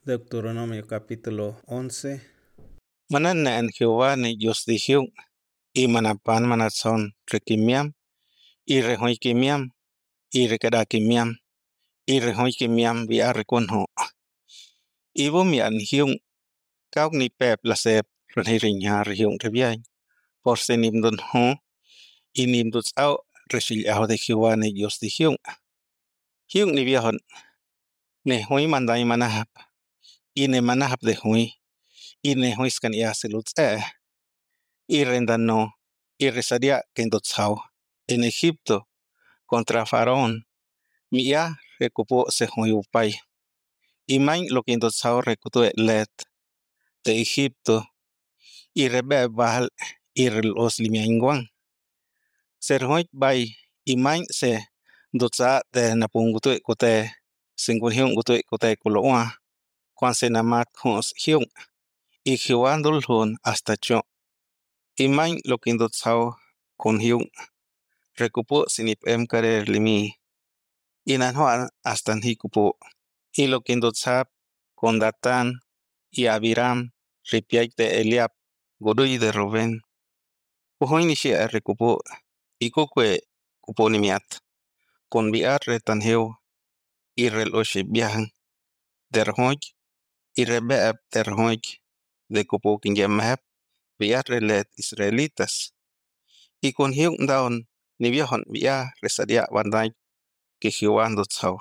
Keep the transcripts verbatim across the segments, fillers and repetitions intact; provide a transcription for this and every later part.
Deuteronomio capítulo once. Manan na en Jehová ni Dios dijión, y manapan manazón requimiam, y rejoikimiam, y requedakimiam, y rejoikimiam via reconho. Y bom yan hiung, kauk ni pep la sep, renhirinya rehiung rebiay, por se nim don ho, y nim dos au, reshiliao de Jehová ni Dios dijión. Hiung ni viahon, ne hui manday manahap, y ne manahap de hui, y ne huiskan ya selut eh. Y rendano, y resadia kendotzao, en Egipto, contra Faraón, mia recupo se huyupay. Y main lo kendotzao recuto let de Egipto, y rebe bahal, y relos limianguan. Ser hoy bay, y main se dotza de napunguto kote, singurhion guto kote kuloa, kwan se namat hos hion, y hiwandul hon hasta cho. Y main lo kendotzao con hion, recupo sinip em karer limi, y nanhoan hasta hikupo, y lo kendotzap con Datán y Abiram, ripiay de Eliab, godoy de Rubén. Puhoy ni siya recupo, y kokwe kupo ni miat, con biar retanheo, y reloshe viajan, derhoy, y rebeab derhoy, de kupo kingemahep, biar relet israelitas, y con hiung daon, ni viajon biar resadia banday, que Jehová ndotzao.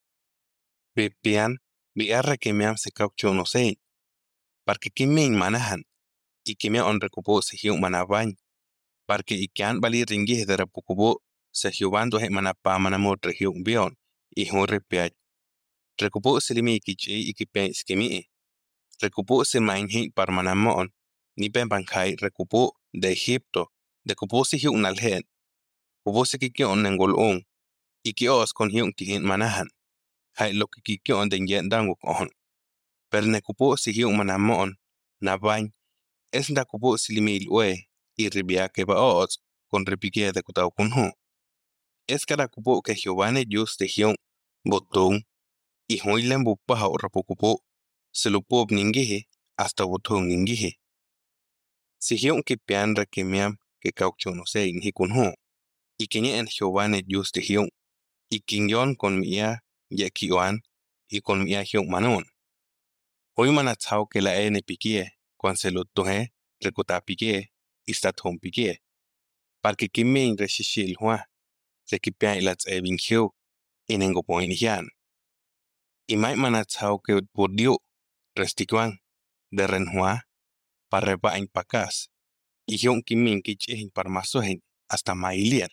Pipian, biar rekemiam se kaucho no sei, porque kimin manahan, y kimia on recupo se hiung manabañ, porque ikian bali ringi de repukubo, se Jehová he manapa manamot rehiung bion, y hun repiaj. Recupo se limi ikichi ikipen skimi, recupo se mainhi par manamon, ni ben bankai recupo de Egipto, de cupo se hiung nalhen, cupo se kikion nengolong, y kios con hiung kihin manahan. Hai lo que kikion den yen dango kohon. Per ne kupo si hiung manamon, na bañ, es nda kupo si limil ue, y ribia que ba ots, con repique de kutao kunho. Es cada kupo que Jehová ne Dios de hiung, botón, y huilen bupaha o rapokupo, se lo pop ningihe, hasta botón ningihe. Si hiung que pian rekemiam, que caucho no se inhi kunho, y que en Jehová ne Dios de hiung, y kinyon con mia, ya kiwan, y con mia hiung manon. Hoy manatzao que la ene piquie, cuan se lo tohe, recota piquie, y staton piquie. Porque kimin reshishil hua, se kipia ilats e vinghio, inengo poin hian. Y mai manatzao que bordio, restikuan, de renhua, para reba en pacas, y hion kimin kichihin par masohen, hasta mailian.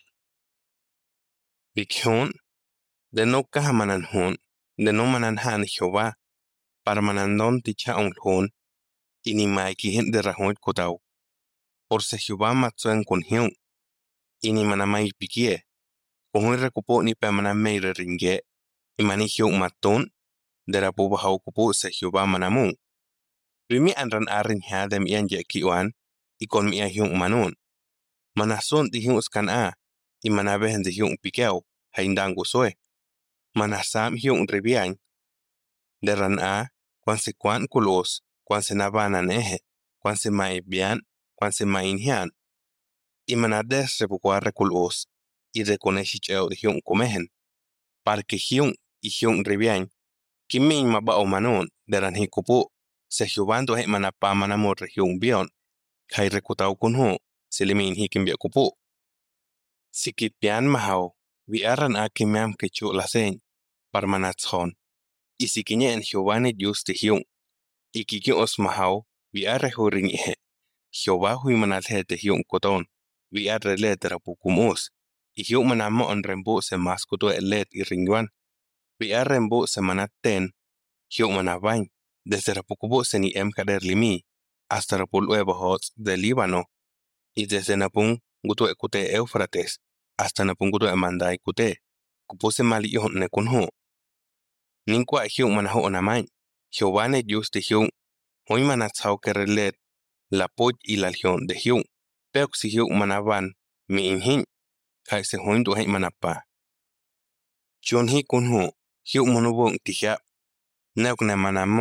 Vikhion, de no kahamanan hon, de no mananhan Jehová, para manandon ticha un hon, y ni mai kihin de rajon kotao. Por se Jehová matzuen con hion, y ni manamay piquie, con un recupo ni pemanamay re ringue, y mani hion matón, de la puba haucupo se Jehová manamun. Rimi anran arrin ha de mi anje kiwan, y con mi hion manon. Manason di hion scan a, y manabehen de hion piqueo, haindango soe. Manasam hion ribian, de ran a, cuan se quan culos, cuan se nabanan eje, cuan se mai bian, cuan se main hian. Y manades repucuar reculos, y reconechicheo de hion comehen. Porque hion y hion ribian, kimin mabao manon, de ran hikupo, se Jehovando he manapa manamor rehion bion, kai recutao kunho, se limin hikim biakupo. Si kipian mahao, vi aran a kimiam kechu la sen, par manatzon. Y si kiñe en Jehová Dios de hion, y kiki os mahao, vi arre horing ihe. Jehová hui manathe de hion koton, vi arre let rapukumos, y hion manamo on rembo se maskuto let y ringuan. Vi arre rembo se manaten, hion manabain, desde rapukubo se ni em kader limi, hasta rapulueva hots de Líbano, y desde napung guto ekute Eufrates, hasta napung guto emandai kute, kupose mali ihon ne kunho. Ninkwa hion manaho onamain, Jehová ne Dios de hion, hoy manatzao que relet, la poch y la lion de hion, peok si hion manaban, mi inhin, kai se hoin do hein manapa. Chion hi kunho, hion monobong tihya, neok ne manamon,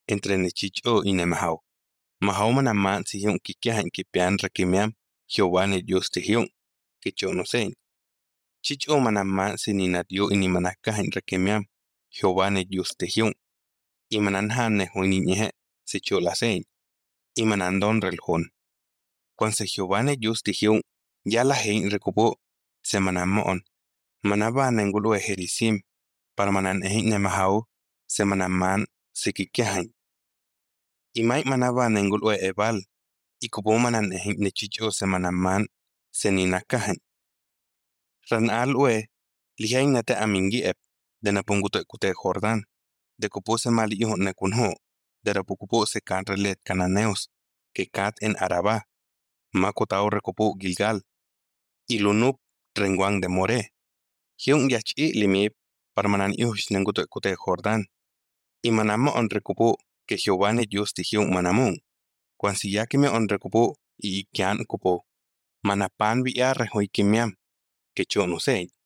entre ne chich'o y ne majaw. Majaw manaman si hiung kikiajan kipian rekimiam Jehová ne Dios te hiung, kicho no sein. Chich'o manaman si ni nadio y ni manakajan rekimiam Jehová ne Dios te hiung. Y mananhan ne huiniñeje si cho la sein. Y manandon reljon. Cuando Jehová ne Dios te hiung, ya la hein recupo se manamon. Manaba nengulu ejerisim, para manan ehin ne mahaw, se manaman se kikiajan. Y mai manaba nengulu ebal, y kupo manan ehin ne chicho se manaman se ninakajan. Ran al ue, lihain nate amingi ep, de napunguto kute Jordan, de kupo se mali iho ne kunho, de rapukupo se kanrelet cananeos, que kat en Araba, makotao recupo Gilgal, y lunup renguang de More. Hiung yachi limip, para manan ihus nenguto kute Jordan, y manamo on recupo que Jehová ne Dios te hiung manamun, cuan si yakime on recupo y kian kupo, manapan via rehoikimiam, que cho no sei.